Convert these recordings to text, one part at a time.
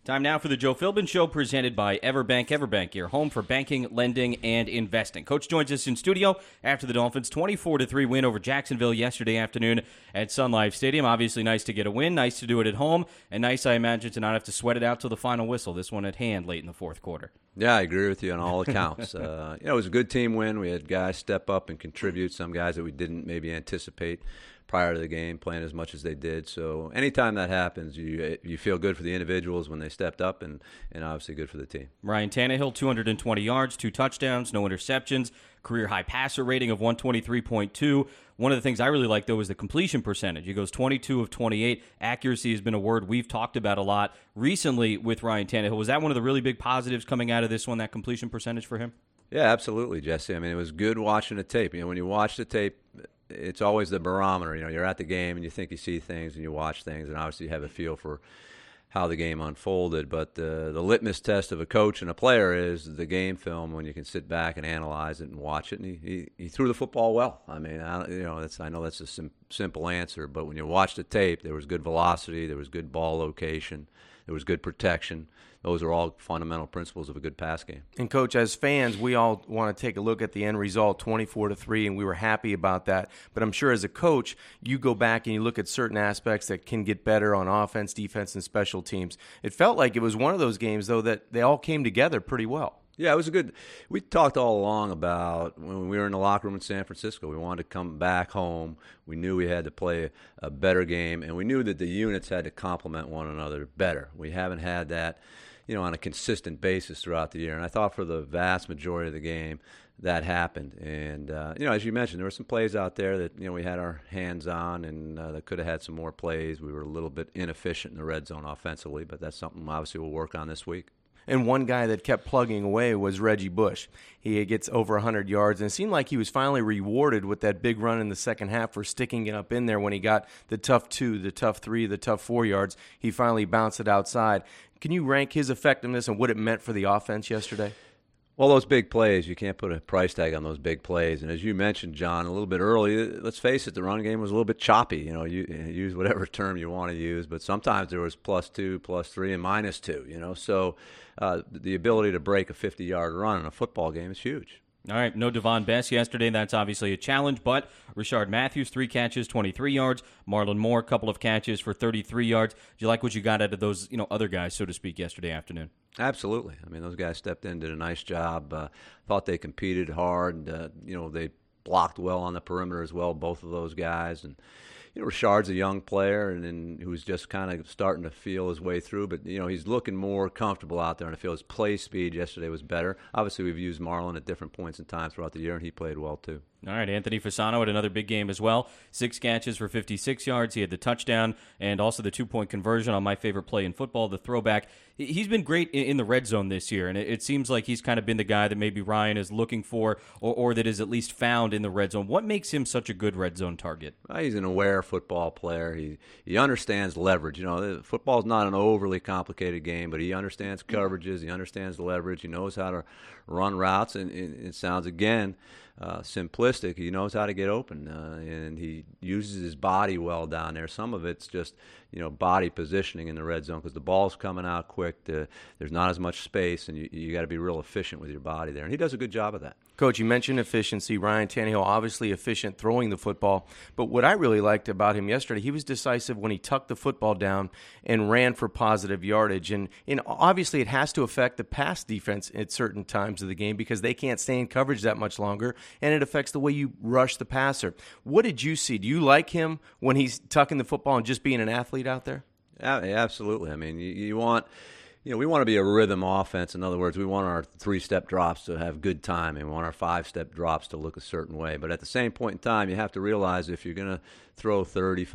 Time now for the Joe Philbin Show, presented by Everbank. Everbank, your home for banking, lending, and investing. Coach joins us in studio after the Dolphins' 24-3 win over Jacksonville yesterday afternoon at Sun Life Stadium. Obviously nice to get a win, nice to do it at home, and nice, I imagine, to not have to sweat it out till the final whistle, this one at hand late in the fourth quarter. Yeah, I agree with you on all accounts. It was a good team win. We had guys step up and contribute, some guys that we didn't maybe anticipate prior to the game, playing as much as they did. So anytime that happens, you feel good for the individuals when they stepped up, and obviously good for the team. Ryan Tannehill, 220 yards, 2 touchdowns, no interceptions, career-high passer rating of 123.2. One of the things I really like, though, is the completion percentage. He goes 22 of 28. Accuracy has been a word we've talked about a lot recently with Ryan Tannehill. Was that one of the really big positives coming out of this one, that completion percentage for him? Yeah, absolutely, Jesse. I mean, it was good watching the tape. When you watch the tape, it's always the barometer. You're at the game and you think you see things and you watch things, and obviously you have a feel for how the game unfolded. But the litmus test of a coach and a player is the game film, when you can sit back and analyze it and watch it. And he threw the football well. I mean, I know that's a simple answer, but when you watch the tape, there was good velocity, there was good ball location, there was good protection. Those are all fundamental principles of a good pass game. And, Coach, as fans, we all want to take a look at the end result, 24-3, and we were happy about that. But I'm sure as a coach, you go back and you look at certain aspects that can get better on offense, defense, and special teams. It felt like it was one of those games, though, that they all came together pretty well. Yeah, it was a good – we talked all along about when we were in the locker room in San Francisco, we wanted to come back home. We knew we had to play a better game, and we knew that the units had to complement one another better. We haven't had that on a consistent basis throughout the year. And I thought for the vast majority of the game that happened. And, as you mentioned, there were some plays out there that, we had our hands on, and that could have had some more plays. We were a little bit inefficient in the red zone offensively, but that's something obviously we'll work on this week. And one guy that kept plugging away was Reggie Bush. He gets over 100 yards, and it seemed like he was finally rewarded with that big run in the second half for sticking it up in there when he got the tough 2, the tough 3, the tough 4 yards. He finally bounced it outside. Can you rank his effectiveness and what it meant for the offense yesterday? Well, those big plays, you can't put a price tag on those big plays. And as you mentioned, John, a little bit early, let's face it, the run game was a little bit choppy. You use whatever term you want to use, but sometimes there was +2, +3, and -2, So the ability to break a 50-yard run in a football game is huge. All right, no Devon Bess yesterday. That's obviously a challenge, but Rashard Matthews, 3 catches, 23 yards. Marlon Moore, a couple of catches for 33 yards. Do you like what you got out of those, other guys, so to speak, yesterday afternoon? Absolutely. I mean, those guys stepped in, did a nice job. Thought they competed hard. They blocked well on the perimeter as well, both of those guys. And Rashard's a young player and who's just kind of starting to feel his way through, but he's looking more comfortable out there on the field. His play speed yesterday was better. Obviously, we've used Marlon at different points in time throughout the year, and he played well too. All right, Anthony Fasano had another big game as well. 6 catches for 56 yards. He had the touchdown and also the 2-point conversion on my favorite play in football, the throwback. He's been great in the red zone this year, and it seems like he's kind of been the guy that maybe Ryan is looking for or that is at least found in the red zone. What makes him such a good red zone target? He's an aware football player. He understands leverage. Football's not an overly complicated game, but he understands coverages. He understands the leverage. He knows how to run routes, and it sounds, again, simplistic. He knows how to get open, and he uses his body well down there. Some of it's just body positioning in the red zone because the ball's coming out quick. There's not as much space, and you got to be real efficient with your body there. And he does a good job of that. Coach, you mentioned efficiency. Ryan Tannehill, obviously efficient throwing the football. But what I really liked about him yesterday, he was decisive when he tucked the football down and ran for positive yardage. And obviously it has to affect the pass defense at certain times of the game because they can't stay in coverage that much longer, and it affects the way you rush the passer. What did you see? Do you like him when he's tucking the football and just being an athlete out there? Yeah, absolutely. I mean, you want – we want to be a rhythm offense. In other words, we want our 3-step drops to have good timing. We want our 5-step drops to look a certain way. But at the same point in time, you have to realize if you're going to throw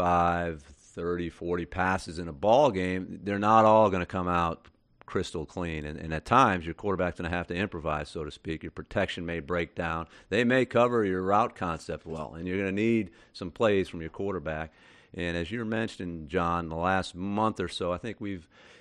35, 30, 40 passes in a ball game, they're not all going to come out crystal clean. And at times, your quarterback's going to have to improvise, so to speak. Your protection may break down. They may cover your route concept well, and you're going to need some plays from your quarterback. And as you mentioned, John, the last month or so, I think we've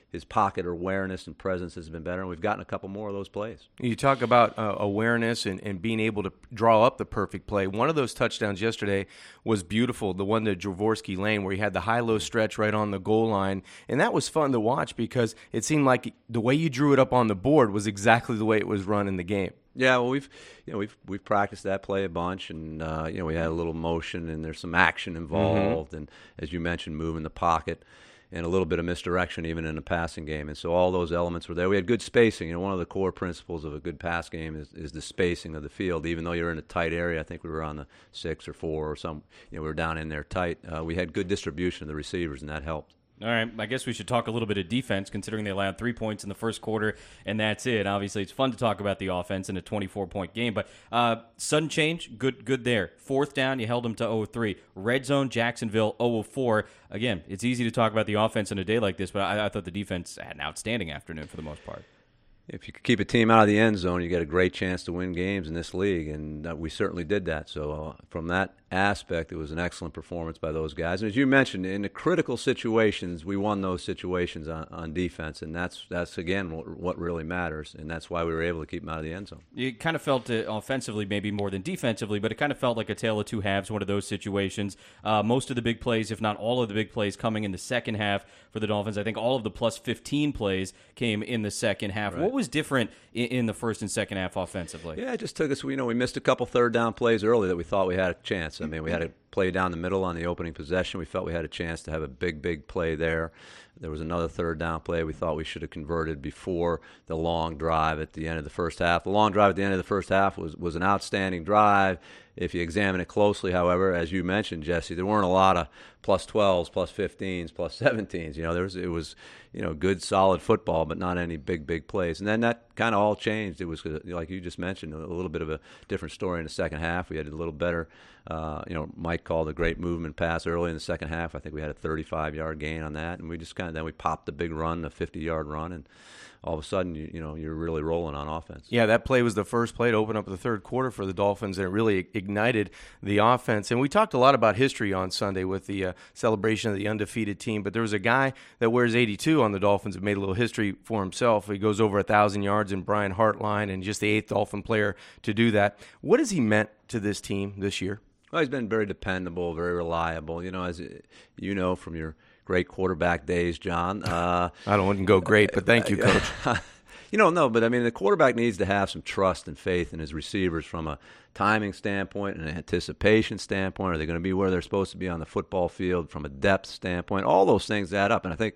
his pocket awareness and presence has been better, and we've gotten a couple more of those plays. You talk about awareness and being able to draw up the perfect play. One of those touchdowns yesterday was beautiful, the one to Jaworski Lane where he had the high-low stretch right on the goal line. And that was fun to watch because it seemed like the way you drew it up on the board was exactly the way it was run in the game. Yeah, well, we've practiced that play a bunch, and we had a little motion, and there's some action involved, and as you mentioned, moving the pocket, and a little bit of misdirection even in the passing game, and so all those elements were there. We had good spacing. One of the core principles of a good pass game is the spacing of the field. Even though you're in a tight area, I think we were on the 6 or 4 or some, we were down in there tight. We had good distribution of the receivers, and that helped. All right, I guess we should talk a little bit of defense, considering they allowed 3 points in the first quarter, and that's it. Obviously, it's fun to talk about the offense in a 24-point game, but sudden change, good there. Fourth down, you held them to 0-3. Red zone, Jacksonville, 0-4. Again, it's easy to talk about the offense in a day like this, but I thought the defense had an outstanding afternoon for the most part. If you could keep a team out of the end zone, you get a great chance to win games in this league, and we certainly did that. So from that aspect, it was an excellent performance by those guys. And as you mentioned, in the critical situations, we won those situations on defense, and that's again what really matters, and that's why we were able to keep them out of the end zone. You kind of felt it offensively, maybe more than defensively, but it kind of felt like a tale of two halves, one of those situations. Most of the big plays, if not all of the big plays, coming in the second half for the Dolphins. I think all of the plus 15 plays came in the second half. Right. What was different in the first and second half offensively? Yeah, it just took us, we missed a couple third down plays early that we thought we had a chance. I mean, we had a play down the middle on the opening possession. We felt we had a chance to have a big play there. There was another third down play we thought we should have converted before the long drive at the end of the first half. The long drive at the end of the first half was an outstanding drive. If you examine it closely, however, as you mentioned, Jesse, there weren't a lot of plus 12s, plus 15s, plus 17s. It was good, solid football, but not any big plays. And then that kind of all changed. It was, like you just mentioned, a little bit of a different story in the second half. We had a little better, Mike called a great movement pass early in the second half. I think we had a 35-yard gain on that, and we just then we popped the big run, a 50-yard run, and all of a sudden, you're really rolling on offense. Yeah, that play was the first play to open up the third quarter for the Dolphins, and it really ignited the offense. And we talked a lot about history on Sunday with the celebration of the undefeated team, but there was a guy that wears 82 on the Dolphins that made a little history for himself. He goes over 1,000 yards in Brian Hartline, and just the 8th Dolphin player to do that. What has he meant to this team this year? Well, he's been very dependable, very reliable. As you know from your great quarterback days, John. I wouldn't go great, but thank you, Coach. No, but I mean, the quarterback needs to have some trust and faith in his receivers from a timing standpoint and an anticipation standpoint. Are they going to be where they're supposed to be on the football field from a depth standpoint? All those things add up, and I think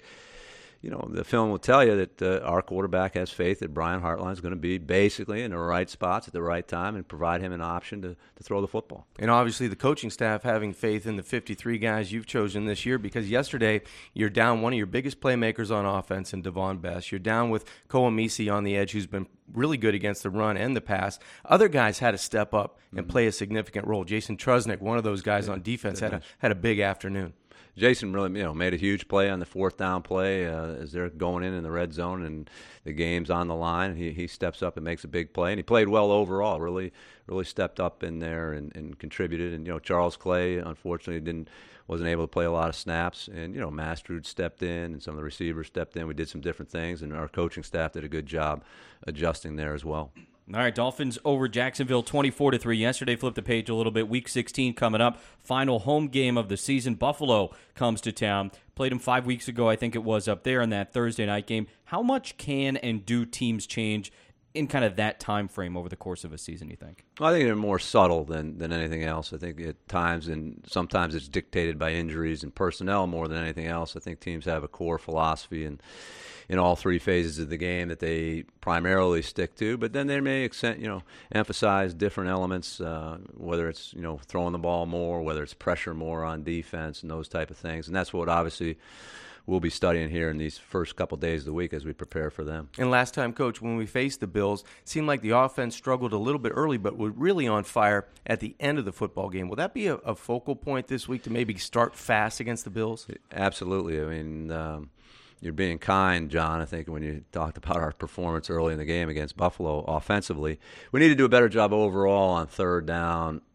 the film will tell you that our quarterback has faith that Brian Hartline is going to be basically in the right spots at the right time and provide him an option to throw the football. And obviously the coaching staff having faith in the 53 guys you've chosen this year, because yesterday you're down one of your biggest playmakers on offense in Devon Best. You're down with Koamisi on the edge, who's been really good against the run and the pass. Other guys had to step up and play a significant role. Jason Trusnick, one of those guys on defense, had a big afternoon. Jason really, made a huge play on the fourth down play as they're going in the red zone and the game's on the line. He steps up and makes a big play, and he played well overall. Really stepped up in there and contributed. And Charles Clay unfortunately wasn't able to play a lot of snaps. And Mastrud stepped in, and some of the receivers stepped in. We did some different things, and our coaching staff did a good job adjusting there as well. All right, Dolphins over Jacksonville 24-3. Yesterday flipped the page a little bit. Week 16 coming up. Final home game of the season. Buffalo comes to town. Played them 5 weeks ago, I think it was, up there in that Thursday night game. How much can and do teams change in kind of that time frame over the course of a season, you think? Well, I think they're more subtle than anything else. I think at times, and sometimes it's dictated by injuries and personnel more than anything else. I think teams have a core philosophy and in all three phases of the game that they primarily stick to, but then they may emphasize different elements, whether it's throwing the ball more, whether it's pressure more on defense and those type of things. And that's what obviously we'll be studying here in these first couple days of the week as we prepare for them. And last time, Coach, when we faced the Bills, it seemed like the offense struggled a little bit early, but was really on fire at the end of the football game. Will that be a focal point this week to maybe start fast against the Bills? Absolutely. I mean, you're being kind, John, I think, when you talked about our performance early in the game against Buffalo offensively. We need to do a better job overall on third down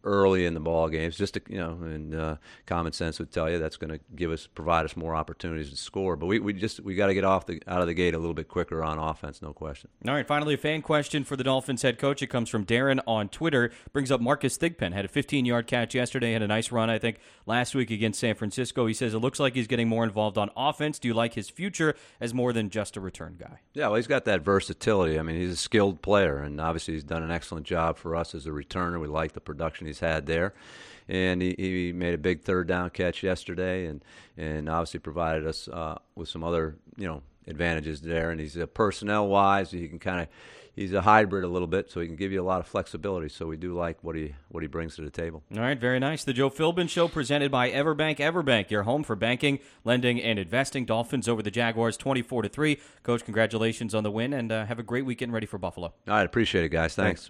early in the ball games. Just to, and common sense would tell you that's going to provide us more opportunities to score. But we got to get out of the gate a little bit quicker on offense, no question. All right, finally, a fan question for the Dolphins head coach. It comes from Darren on Twitter. Brings up Marcus Thigpen. Had a 15-yard catch yesterday. Had a nice run, I think, last week against San Francisco. He says it looks like he's getting more involved on offense. Do you like his future as more than just a return guy? Yeah, well, he's got that versatility. I mean, he's a skilled player, and obviously he's done an excellent job for us as a returner. We like the production he's had there. And he made a big third down catch yesterday and obviously provided us with some other, advantages there. And he's personnel-wise, he's a hybrid a little bit, so he can give you a lot of flexibility. So we do like what he brings to the table. All right, very nice. The Joe Philbin Show presented by Everbank. Everbank, your home for banking, lending, and investing. Dolphins over the Jaguars 24-3. Coach, congratulations on the win, and have a great weekend ready for Buffalo. All right, appreciate it, guys. Thanks.